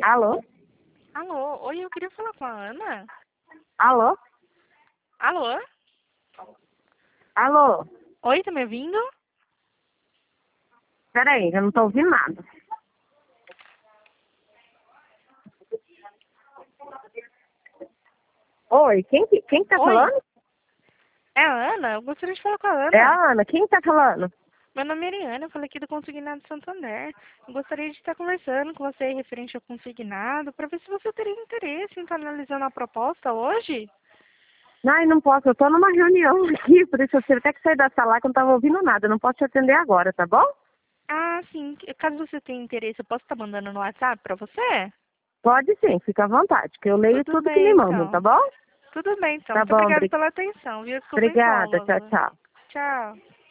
Alô? Alô, oi, eu queria falar com a Ana. Alô? Alô? Alô? Oi, tá me ouvindo? Peraí, eu não tô ouvindo nada. Oi, quem que tá Oi, falando? é a Ana? Eu gostaria de falar com a É Ana. a Ana, quem tá falando? Meu nome é Ariana, eu falei aqui do Consignado Santander. Eu gostaria de estar conversando com você referente ao consignado, para ver se você teria interesse em estar analisando a proposta hoje. Ai, não posso, eu tô numa reunião aqui, por isso eu tive até que sair da sala que eu não tava ouvindo nada. Eu não posso te atender agora, tá bom? Ah, sim. Caso você tenha interesse, eu posso estar mandando no WhatsApp para você? Pode sim, fica à vontade, que eu leio Tudo tudo que me bem, mandam, tá então. bom? Tudo bem, então. Tá Muito bom, obrigada pela atenção, viu? Desculpa o obrigada, tchau, incômodo. tchau. Tchau.